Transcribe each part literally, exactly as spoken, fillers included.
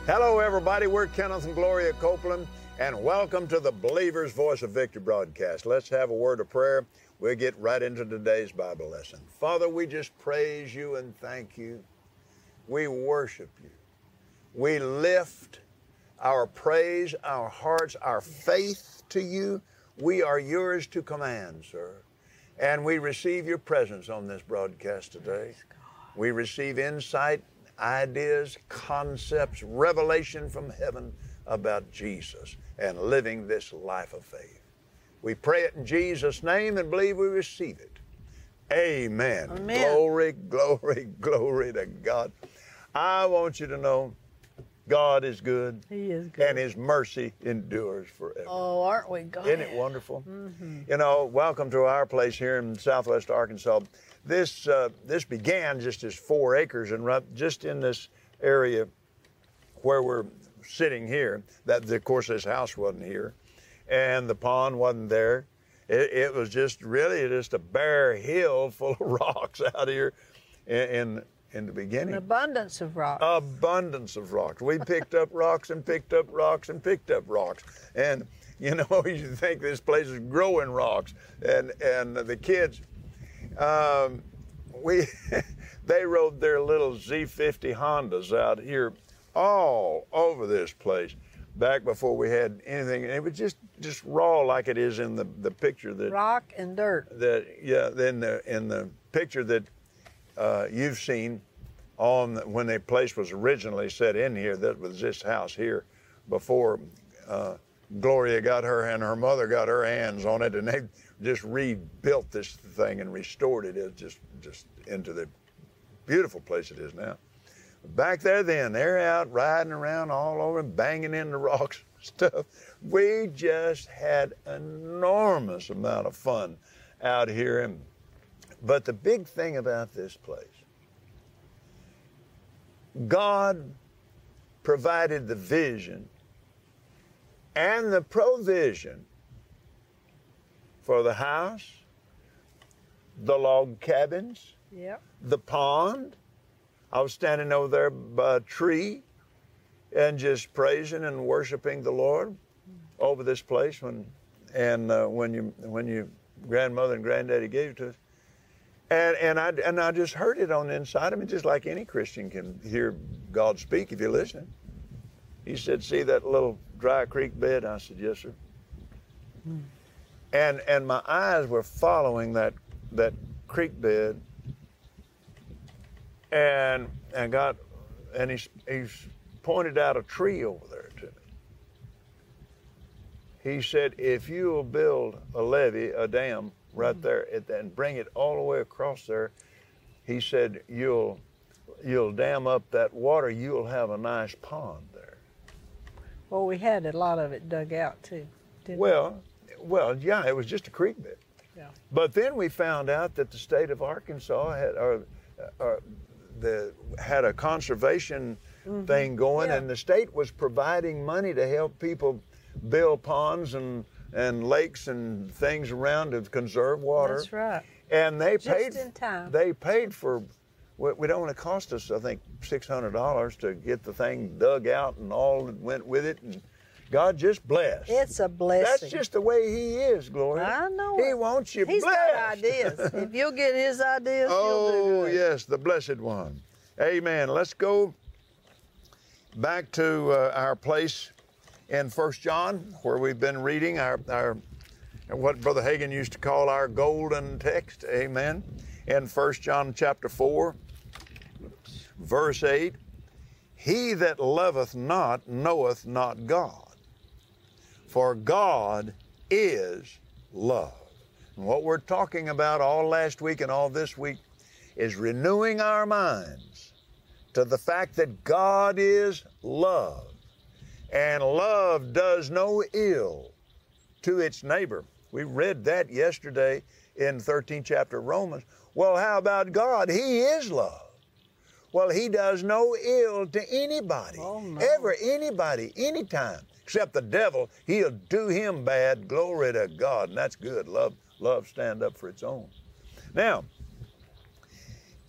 Hello, everybody. We're Kenneth and Gloria Copeland, and welcome to the Believer's Voice of Victory broadcast. Let's have a word of prayer. We'll get right into today's Bible lesson. Father, we just praise you and thank you. We worship you. We lift our praise, our hearts, our faith to you. We are yours to command, sir. And we receive your presence on this broadcast today. We receive insight, ideas, concepts, revelation from heaven about Jesus and living this life of faith. We pray it in Jesus' name and believe we receive it. Amen. Amen. Glory, glory, glory to God. I want you to know God is good. He is good. And His mercy endures forever. Oh, aren't we glad? Isn't it wonderful? Mm-hmm. You know, welcome to our place here in Southwest Arkansas. This uh, this began just as four acres, and right just in this area where we're sitting here. That, of course, this house wasn't here, and the pond wasn't there. It, it was just really just a bare hill full of rocks out here in in, in the beginning. An abundance of rocks. Abundance of rocks. We picked up rocks and picked up rocks and picked up rocks, and you know, you think this place is growing rocks, and and the kids. Um, we, they rode their little Z fifty Hondas out here all over this place back before we had anything. It was just, just raw like it is in the, the picture that rock and dirt. That yeah, in the in the picture that uh, you've seen on the, when the place was originally set in here. That was this house here before uh, Gloria got her and her mother got her hands on it, and they just rebuilt this thing and restored it. It just just into the beautiful place it is now. Back there then, they're out riding around all over and banging into rocks and stuff. We just had enormous amount of fun out here. And, but the big thing about this place, God provided the vision and the provision for the house, the log cabins, yep. the pond. I was standing over there by a tree and just praising and worshiping the Lord over this place when, and uh, when you when your grandmother and granddaddy gave it to us, and and I and I just heard it on the inside of me, just like any Christian can hear God speak if you're listening. He said, "See that little dry creek bed?" I said, "Yes, sir." Hmm. And and my eyes were following that that creek bed, and and got and he's he's pointed out a tree over there to me. He said, "If you'll build a levee, a dam right mm-hmm. there, at, and bring it all the way across there," he said, "you'll you'll dam up that water. You'll have a nice pond there." Well, we had a lot of it dug out too, didn't well. Well, yeah, it was just a creek bed. Yeah. But then we found out that the state of Arkansas had, or, or the, had a conservation mm-hmm. thing going, yeah. and the state was providing money to help people build ponds and, and lakes and things around to conserve water. That's right. And they just paid. in time. They paid for. We don't want to cost us, I think, six hundred dollars to get the thing dug out and all that went with it, and God just blessed. It's a blessing. That's just the way He is, Gloria. I know He it. wants you He's blessed. got ideas. If you'll get His ideas, oh, He'll do good. yes, the Blessed One. Amen. Let's go back to uh, our place in First John, where we've been reading our, our what Brother Hagin used to call our golden text. Amen. In First John chapter four, verse eight, "He that loveth not knoweth not God, for God is love." And what we're talking about all last week and all this week is renewing our minds to the fact that God is love, and love does no ill to its neighbor. We read that yesterday in the thirteenth chapter of Romans. Well, how about God? He is love. Well, He does no ill to anybody, oh, no. ever, anybody, anytime. Except the devil, he'll do him bad. Glory to God, and that's good. Love, love stand up for its own. Now,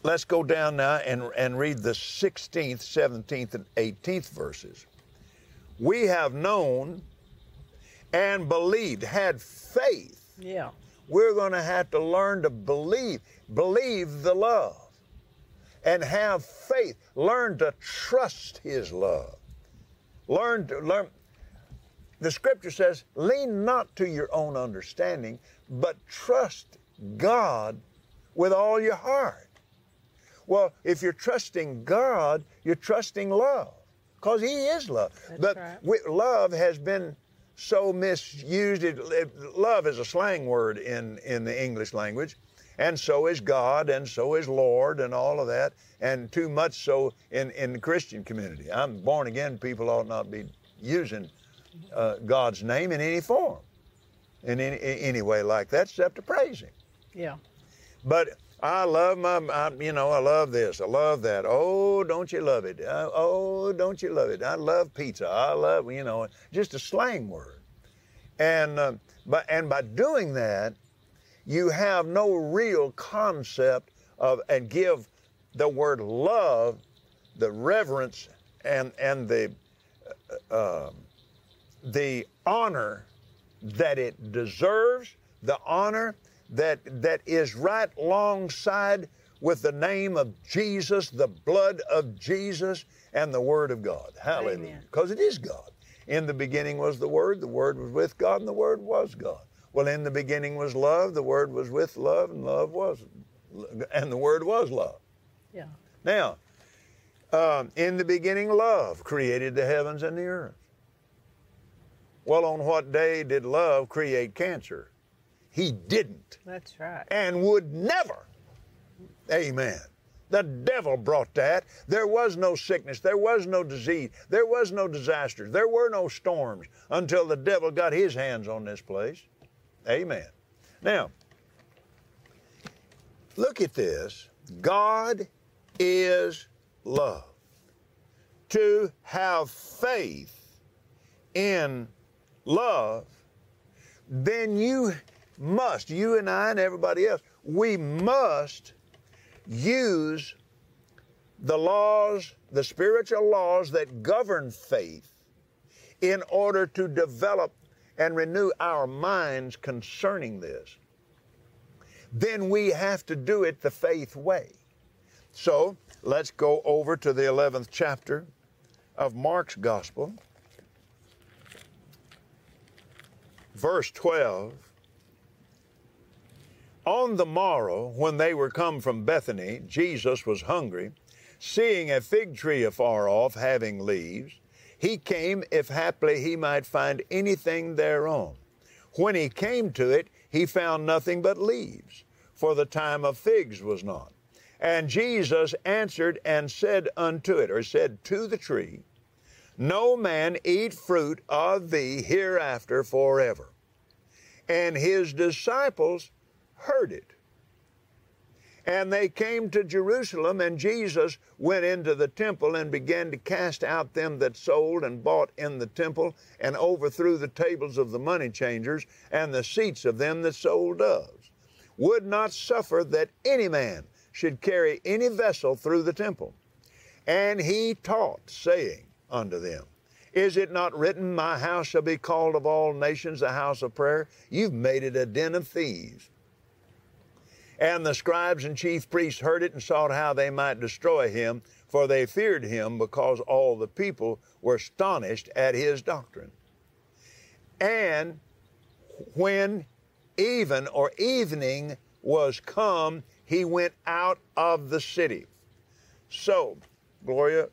let's go down now and, and read the sixteenth, seventeenth, and eighteenth verses. We have known and believed, had faith. Yeah. We're going to have to learn to believe, believe the love, and have faith. Learn to trust His love. Learn to learn. The Scripture says, lean not to your own understanding, but trust God with all your heart. Well, if you're trusting God, you're trusting love, because He is love. That's but right. we, love has been so misused. It, it, love is a slang word in, in the English language, and so is God, and so is Lord, and all of that, and too much so in, in the Christian community. I'm born again. People ought not be using uh, God's name in any form, in any, any way like that, except to praise Him. Yeah. But I love my, I, you know, I love this, I love that. Oh, don't you love it? Uh, oh, don't you love it? I love pizza. I love, you know, just a slang word. And, uh, but, and by doing that, you have no real concept of, and give the word love the reverence and, and the, uh, the honor that it deserves, the honor that that is right alongside with the name of Jesus, the blood of Jesus, and the Word of God. Hallelujah. Because it is God. In the beginning was the Word, the Word was with God, and the Word was God. Well, in the beginning was love, the Word was with love, and love was, and the Word was love. Yeah. Now, um, in the beginning, love created the heavens and the earth. Well, on what day did love create cancer? He didn't. That's right. And would never. Amen. The devil brought that. There was no sickness. There was no disease. There was no disasters. There were no storms until the devil got his hands on this place. Amen. Now, look at this. God is love. To have faith in love, then you must, you and I and everybody else, we must use the laws, the spiritual laws that govern faith in order to develop and renew our minds concerning this. Then we have to do it the faith way. So let's go over to the eleventh chapter of Mark's Gospel, verse twelve. On the morrow, when they were come from Bethany, Jesus was hungry. Seeing a fig tree afar off, having leaves, he came, if haply he might find anything thereon. When he came to it, he found nothing but leaves, for the time of figs was not. And Jesus answered and said unto it, or said to the tree, No man eat fruit of thee hereafter forever. And his disciples heard it. And they came to Jerusalem, and Jesus went into the temple and began to cast out them that sold and bought in the temple, and overthrew the tables of the money changers and the seats of them that sold doves, would not suffer that any man should carry any vessel through the temple. And he taught, saying unto them, Is it not written, My house shall be called of all nations a house of prayer? You've made it a den of thieves. And the scribes and chief priests heard it and sought how they might destroy him, for they feared him, because all the people were astonished at his doctrine. And when even or evening was come, he went out of the city. So, Gloria,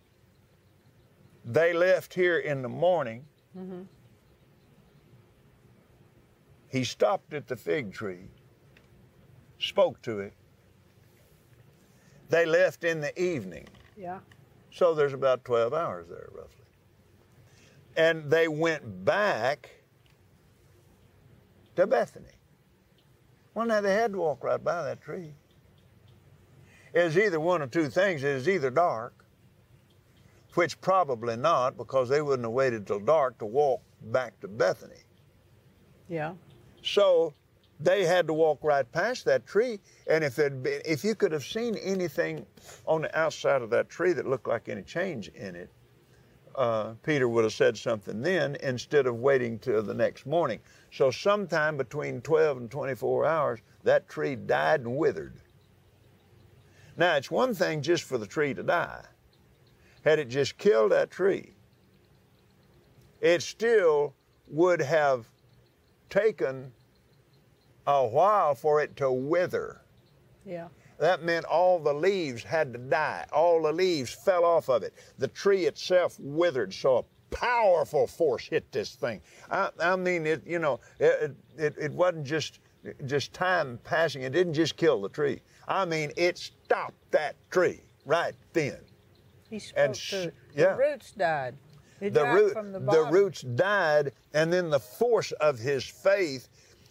they left here in the morning. Mm-hmm. He stopped at the fig tree, spoke to it. They left in the evening. Yeah. So there's about twelve hours there, roughly. And they went back to Bethany. Well, now they had to walk right by that tree. It's either one of two things. It is either dark, which probably not, because they wouldn't have waited till dark to walk back to Bethany. Yeah. So They had to walk right past that tree, and if it been, if you could have seen anything on the outside of that tree that looked like any change in it, uh, Peter would have said something then instead of waiting till the next morning. So sometime between twelve and twenty-four hours, that tree died and withered. Now, it's one thing just for the tree to die. Had it just killed that tree, it still would have taken a while for it to wither. Yeah. That meant all the leaves had to die. All the leaves fell off of it. The tree itself withered, so a powerful force hit this thing. I, I mean, it, you know, it, it, it wasn't just, just time passing. It didn't just kill the tree. I mean, it stopped that tree right then. He spoke And to it. yeah. The roots died. It The, died root, from the the bottom. roots died, and then the force of his faith,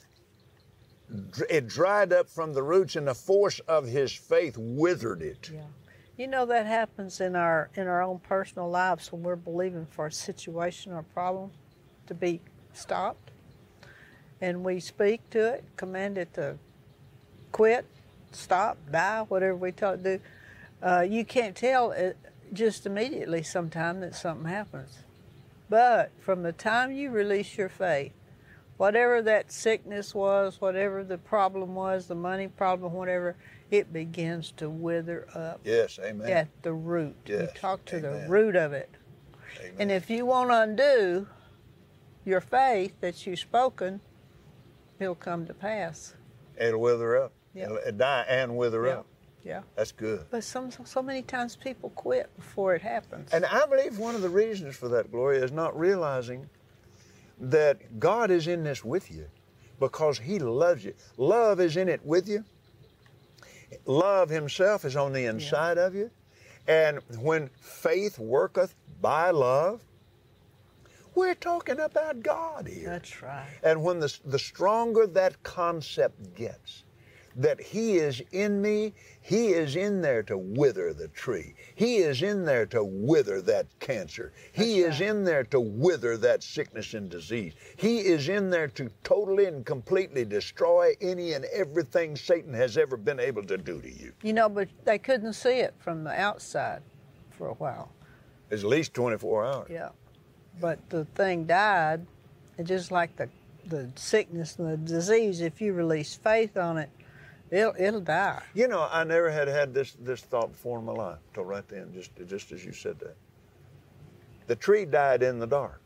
it dried up from the roots, and the force of his faith withered it. Yeah. You know, that happens in our in our own personal lives when we're believing for a situation or problem to be stopped. And we speak to it, command it to quit, stop, die, whatever we tell it to do. Uh, you can't tell it just immediately sometime that something happens. But from the time you release your faith, whatever that sickness was, whatever the problem was, the money problem, whatever, it begins to wither up. Yes, amen. At the root. Yes, you talk to amen. the root of it. Amen. And if you won't undo your faith that you've spoken, it'll come to pass. It'll wither up. Yeah. It'll die and wither Yeah. up. Yeah. That's good. But some, so many times people quit before it happens. And I believe one of the reasons for that, Gloria, is not realizing that God is in this with you because He loves you. Love is in it with you. Love Himself is on the inside of you. And when faith worketh by love, we're talking about God here. That's right. And when the, the stronger that concept gets, that He is in me, He is in there to wither the tree. He is in there to wither that cancer. He That's is right. in there to wither that sickness and disease. He is in there to totally and completely destroy any and everything Satan has ever been able to do to you. You know, but they couldn't see it from the outside for a while. It's at least twenty-four hours. Yeah. But the thing died, and just like the, the sickness and the disease, if you release faith on it, it'll, it'll die. You know, I never had had this, this thought before in my life, till right then, just, just as you said that. The tree died in the dark.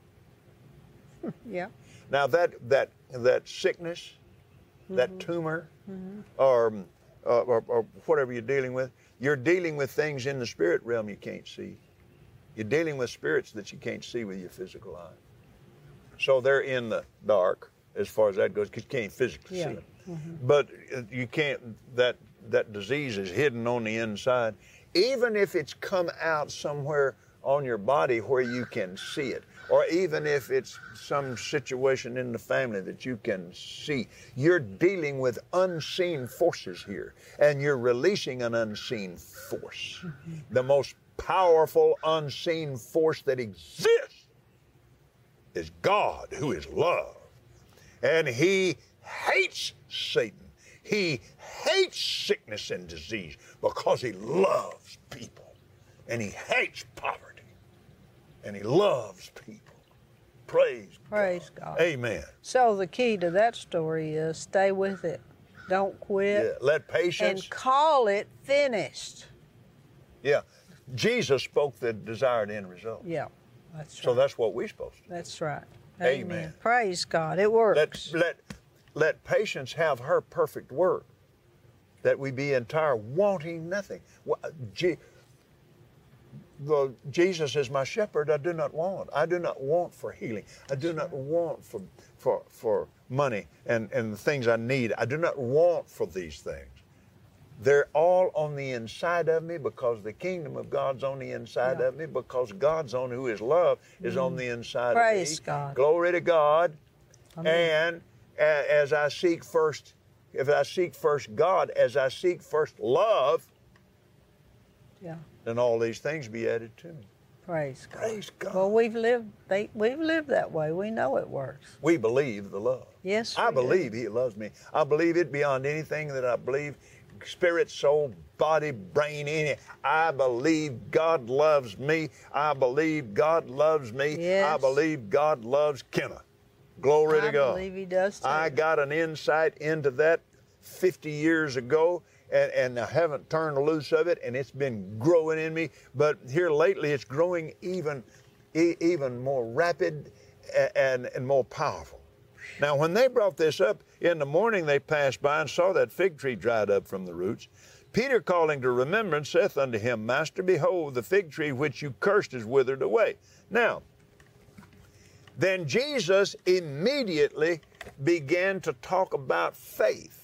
Yeah. Now that that that sickness, mm-hmm. that tumor, mm-hmm. or, uh, or or whatever you're dealing with, you're dealing with things in the spirit realm you can't see. You're dealing with spirits that you can't see with your physical eye. So they're in the dark as far as that goes, because you can't physically Yeah. see them. Mm-hmm. But you can't. That that disease is hidden on the inside, even if it's come out somewhere on your body where you can see it, or even if it's some situation in the family that you can see. You're dealing with unseen forces here, and you're releasing an unseen force. Mm-hmm. The most powerful unseen force that exists is God, who is love. And He hates Satan. He hates sickness and disease because He loves people. And He hates poverty. And He loves people. Praise, Praise God. God. Amen. So the key to that story is stay with it. Don't quit. Yeah. Let patience. And call it finished. Yeah. Jesus spoke the desired end result. Yeah, that's right. So that's what we're supposed to do. That's right. Amen. Amen. Praise God. It works. Let, let, let patience have her perfect work, that we be entire, wanting nothing. Well, Je- the, Jesus is my shepherd. I do not want. I do not want for healing. I do not want for, for, for money and, and the things I need. I do not want for these things. They're all on the inside of me because the kingdom of God's on the inside Yeah. of me, because God's on who is love is Mm. on the inside Praise of me. God. Glory to God. Amen. And a- as I seek first, if I seek first God, as I seek first love, Yeah. then all these things be added to me. Praise God. Praise God. Well, we've lived. They, we've lived that way. We know it works. We believe the love. Yes, I we do. believe He loves me. I believe it beyond anything that I believe. Spirit, soul, body, brain, any. I believe God loves me. I believe God loves me. Yes. I believe God loves Kenna. Glory I to God. I believe He does too. I got an insight into that fifty years ago, and, and I haven't turned loose of it, and it's been growing in me. But here lately, it's growing even, e- even more rapid and, and more powerful. Now, when they brought this up in the morning, they passed by and saw that fig tree dried up from the roots. Peter, calling to remembrance, saith unto him, Master, behold, the fig tree which you cursed is withered away. Now, then Jesus immediately began to talk about faith.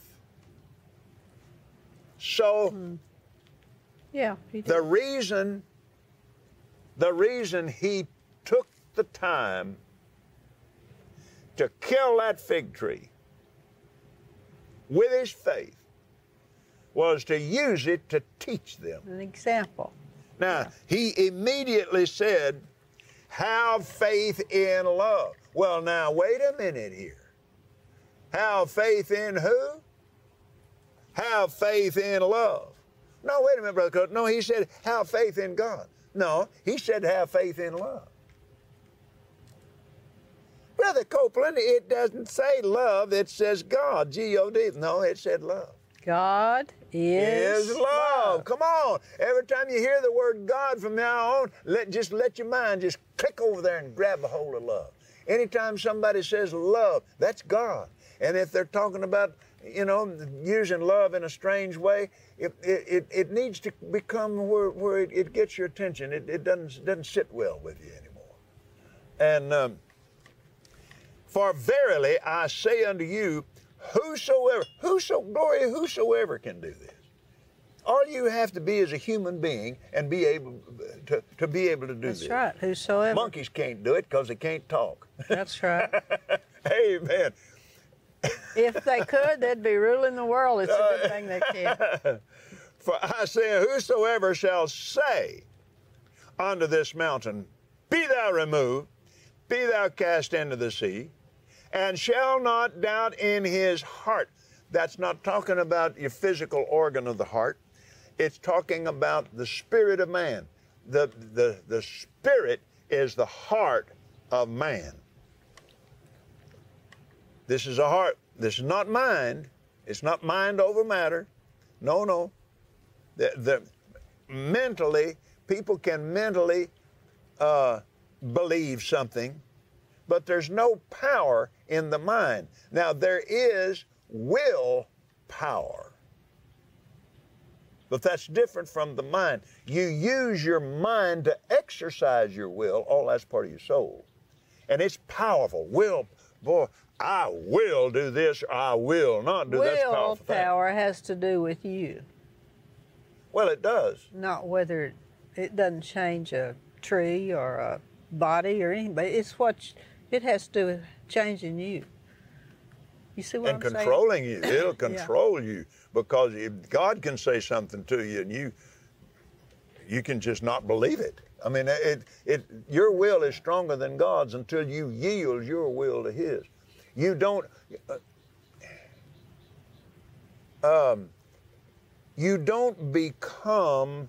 So, Hmm. yeah, He did. the reason, the reason he took the time to kill that fig tree with his faith was to use it to teach them. An example. Now, he immediately said, have faith in love. Well, now, wait a minute here. Have faith in who? Have faith in love. No, wait a minute, Brother Coach. No, he said, have faith in God. No, he said, have faith in love. Brother Copeland, it doesn't say love, it says God, G O D. No, it said love. God is, Is love. Come on. Every time you hear the word God from now on, let just let your mind just click over there and grab a hold of love. Anytime somebody says love, that's God. And if they're talking about, you know, using love in a strange way, it it, it needs to become where, where it, it gets your attention. It, it doesn't doesn't sit well with you anymore. And um, for verily I say unto you, whosoever, whoso, glory, whosoever can do this. All you have to be is a human being and be able to, to be able to do That's this. right. Whosoever. Monkeys can't do it because they can't talk. That's right. Amen. If they could, they'd be ruling the world. It's a good thing they can. For I say, whosoever shall say unto this mountain, be thou removed, be thou cast into the sea, and shall not doubt in his heart. That's not talking about your physical organ of the heart. It's talking about the spirit of man. The, the, the spirit is the heart of man. This is a heart. This is not mind. It's not mind over matter. No, no. The, the, mentally, people can mentally uh, believe something, but there's no power in the mind. Now, there is will power, but that's different from the mind. You use your mind to exercise your will. All that's part of your soul. And it's powerful. Will, boy, I will do this, or I will not do that. Willpower has to do with you. Well, it does. Not whether it, it doesn't change a tree or a body or anything, but it's what it has to do with changing you. You see what and I'm controlling saying? you. It'll control yeah. you, because if God can say something to you and you you can just not believe it. I mean, it it your will is stronger than God's until you yield your will to His. You don't uh, um, you don't become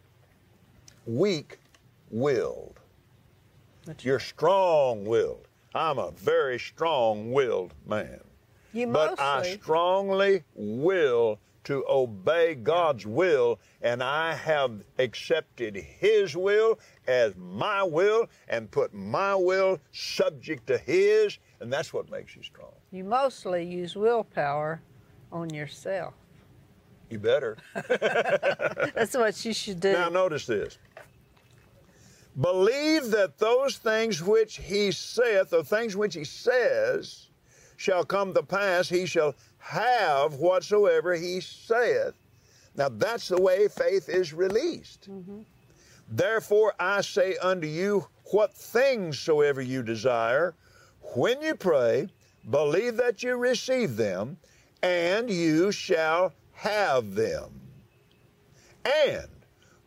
weak-willed. You're strong-willed. I'm a very strong-willed man. You but mostly, I strongly will to obey God's will, and I have accepted His will as my will and put my will subject to His, and that's what makes you strong. You mostly use willpower on yourself. You better. That's what you should do. Now notice this. Believe that those things which He saith, or things which He says, shall come to pass. He shall have whatsoever He saith. Now that's the way faith is released. Mm-hmm. Therefore I say unto you, what things soever you desire, when you pray, believe that you receive them, and you shall have them. And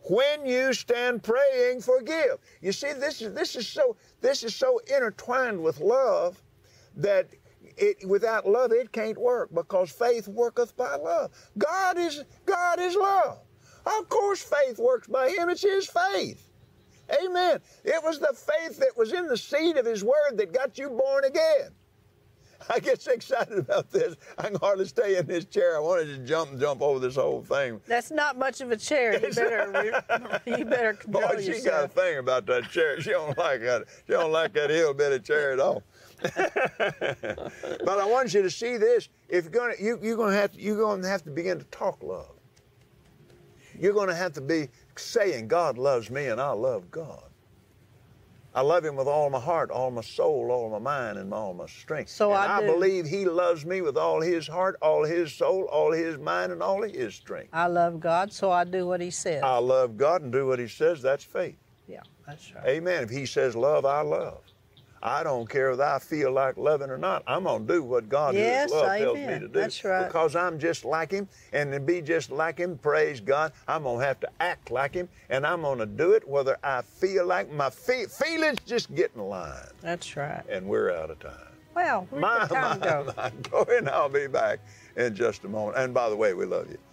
When you stand praying, forgive. You see, this is this is so this is so intertwined with love that it, without love it can't work, because faith worketh by love. God is God is love. Of course, faith works by Him. It's His faith. Amen. It was the faith that was in the seed of His Word that got you born again. I get so excited about this, I can hardly stay in this chair. I wanted to jump and jump over this whole thing. That's not much of a chair. You better, you better control Boy, she yourself. got a thing about that chair. She don't like that. She don't like that hill bit of chair at all. But I want you to see this. If you're gonna, you, you're gonna have, to, you're gonna have to begin to talk love. You're gonna have to be saying, God loves me and I love God. I love Him with all my heart, all my soul, all my mind, and all my strength. So and I I do. believe He loves me with all His heart, all His soul, all His mind, and all His strength. I love God, so I do what He says. I love God and do what He says. That's faith. Yeah, that's right. Amen. If He says love, I love. I don't care whether I feel like loving or not. I'm going to do what God Yes, who is love tells me amen. to do. That's right. Because I'm just like Him, and to be just like Him, praise God, I'm going to have to act like Him, and I'm going to do it whether I feel like my fe- feelings just get in line. That's right. And we're out of time. Well, where'd My, the time my, go? my. Go and I'll be back in just a moment. And by the way, we love you.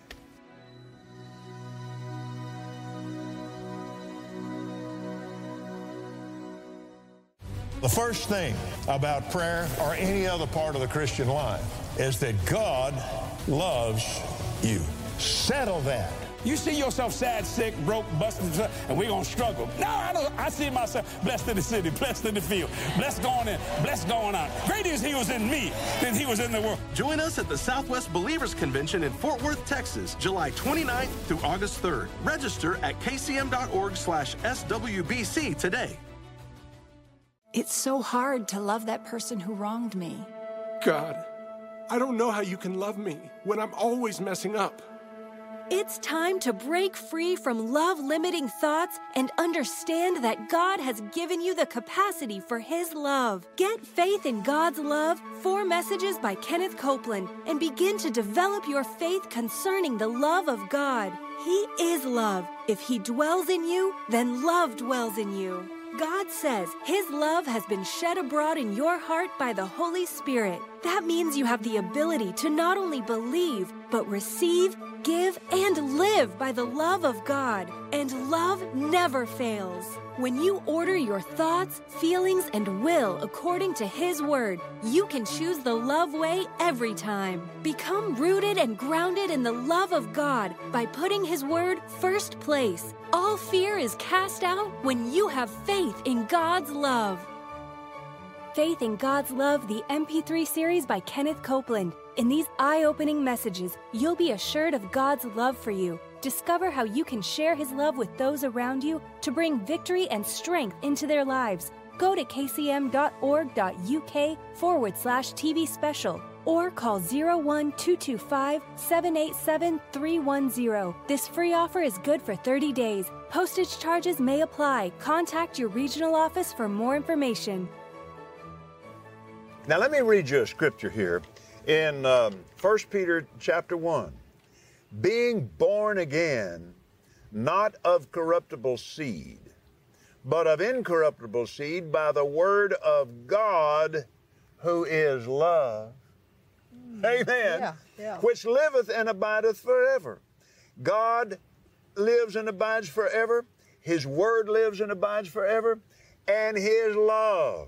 The first thing about prayer or any other part of the Christian life is that God loves you. Settle that. You see yourself sad, sick, broke, busted, and we're going to struggle. No, I don't. I see myself blessed in the city, blessed in the field, blessed going in, blessed going out. Greater is He was in me than He was in the world. Join us at the Southwest Believers Convention in Fort Worth, Texas, July twenty-ninth through August third. Register at kcm.org slash SWBC today. It's so hard to love that person who wronged me. God, I don't know how you can love me when I'm always messing up. It's time to break free from love-limiting thoughts and understand that God has given you the capacity for His love. Get faith in God's love, four messages by Kenneth Copeland, and begin to develop your faith concerning the love of God. He is love. If He dwells in you, then love dwells in you. God says His love has been shed abroad in your heart by the Holy Spirit. That means you have the ability to not only believe, but receive, give, and live by the love of God. And love never fails. When you order your thoughts, feelings, and will according to His Word, you can choose the love way every time. Become rooted and grounded in the love of God by putting His Word first place. All fear is cast out when you have faith in God's love. Faith in God's Love, the M P three series by Kenneth Copeland. In these eye-opening messages, you'll be assured of God's love for you. Discover how you can share His love with those around you to bring victory and strength into their lives. Go to kcm.org.uk forward slash TV special or call zero one two two five, seven eight seven, three one zero. This free offer is good for thirty days. Postage charges may apply. Contact your regional office for more information. Now let me read you a scripture here in um, First Peter chapter one. Being born again, not of corruptible seed, but of incorruptible seed by the word of God, who is love. Amen. Yeah, yeah. Which liveth and abideth forever. God lives and abides forever. His word lives and abides forever. And His love,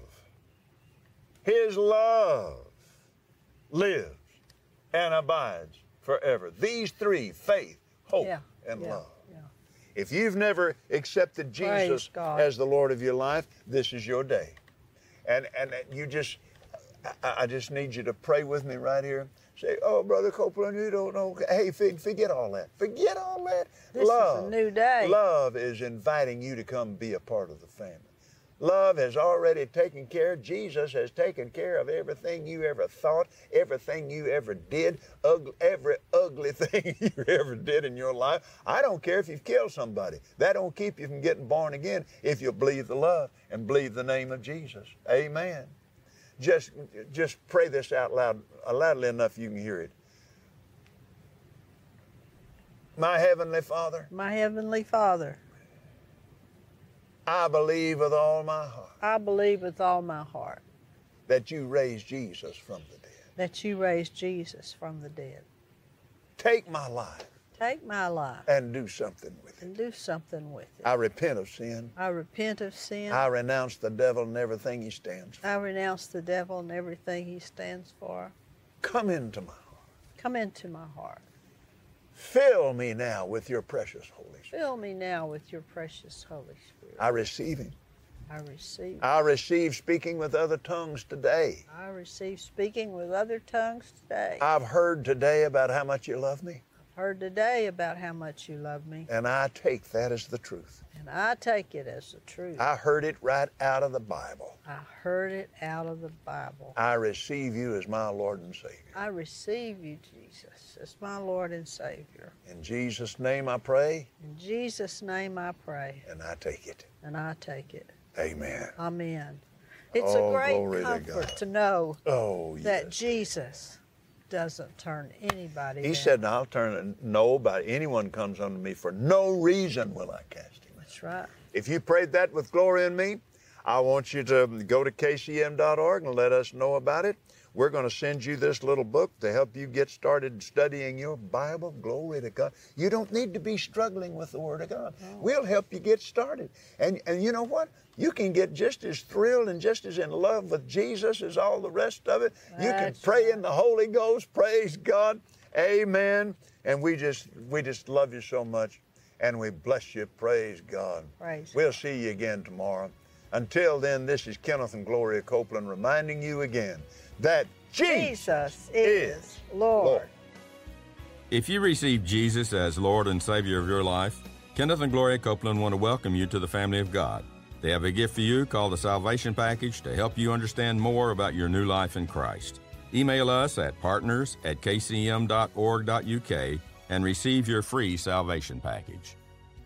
His love lives and abides forever. These three, faith, hope, Yeah, and yeah, love. yeah. If you've never accepted Praise Jesus God. as the Lord of your life, this is your day. And and you just, I, I just need you to pray with me right here. Say, oh, Brother Copeland, you don't know. Hey, forget all that. Forget all that. This is a love, new day. Love is inviting you to come be a part of the family. Love has already taken care. Jesus has taken care of everything you ever thought, everything you ever did, ugly, every ugly thing you ever did in your life. I don't care if you've killed somebody. That don't keep you from getting born again if you believe the love and believe the name of Jesus. Amen. Just, just pray this out loud, loudly enough you can hear it. My Heavenly Father, My Heavenly Father, I believe with all my heart I believe with all my heart that you raised Jesus from the dead. that you raised Jesus from the dead. Take my life Take my life and do something with it. and do something with it. I repent of sin. I repent of sin. I renounce the devil and everything he stands for. I renounce the devil and everything he stands for. Come into my heart. Come into my heart. Fill me now with your precious Holy Spirit. Fill me now with your precious Holy Spirit. I receive him. I receive. I receive speaking with other tongues today. I receive speaking with other tongues today. I've heard today about how much you love me, I've heard today about how much you love me, and I take that as the truth. and I take it as the truth. I heard it right out of the Bible. I heard it out of the Bible. I receive you as my Lord and Savior. I receive you, Jesus, as my Lord and Savior. In Jesus' name I pray, In Jesus' name I pray, and I take it. and I take it. Amen. Amen. It's Oh, a great glory to comfort God. to know Oh, that yes. Jesus doesn't turn anybody He down. said, and I'll turn it, nobody, anyone comes unto me for no reason will I cast him. That's right. If you prayed that with glory in me, I want you to go to K C M dot org and let us know about it. We're going to send you this little book to help you get started studying your Bible. Glory to God. You don't need to be struggling with the Word of God. We'll help you get started. And, and you know what? You can get just as thrilled and just as in love with Jesus as all the rest of it. You can That's pray right. in the Holy Ghost. Praise God. Amen. And we just we just love you so much. And we bless you. Praise God. Praise We'll see you again tomorrow. Until then, this is Kenneth and Gloria Copeland reminding you again that Jesus, Jesus is Lord. Lord. If you receive Jesus as Lord and Savior of your life, Kenneth and Gloria Copeland want to welcome you to the family of God. They have a gift for you called the Salvation Package to help you understand more about your new life in Christ. Email us at partners at k c m dot org dot u k and receive your free Salvation Package.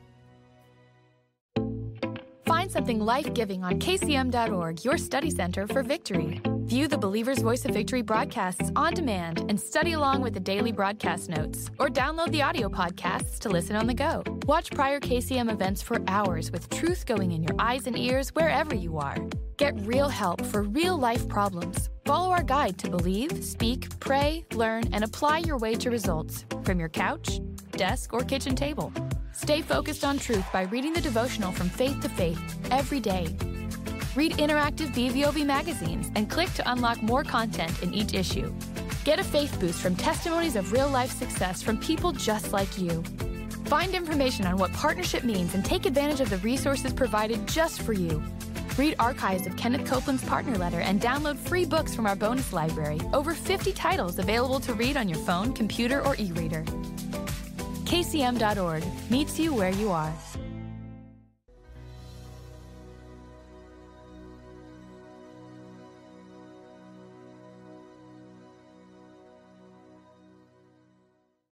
Find something life-giving on k c m dot org, your study center for victory. View the Believer's Voice of Victory broadcasts on demand and study along with the daily broadcast notes, or download the audio podcasts to listen on the go. Watch prior K C M events for hours with truth going in your eyes and ears wherever you are. Get real help for real-life problems. Follow our guide to believe, speak, pray, learn, and apply your way to results from your couch, desk, or kitchen table. Stay focused on truth by reading the devotional From Faith to Faith every day. Read interactive B V O V magazines and click to unlock more content in each issue. Get a faith boost from testimonies of real-life success from people just like you. Find information on what partnership means and take advantage of the resources provided just for you. Read archives of Kenneth Copeland's partner letter and download free books from our bonus library. Over fifty titles available to read on your phone, computer, or e-reader. K C M dot org meets you where you are.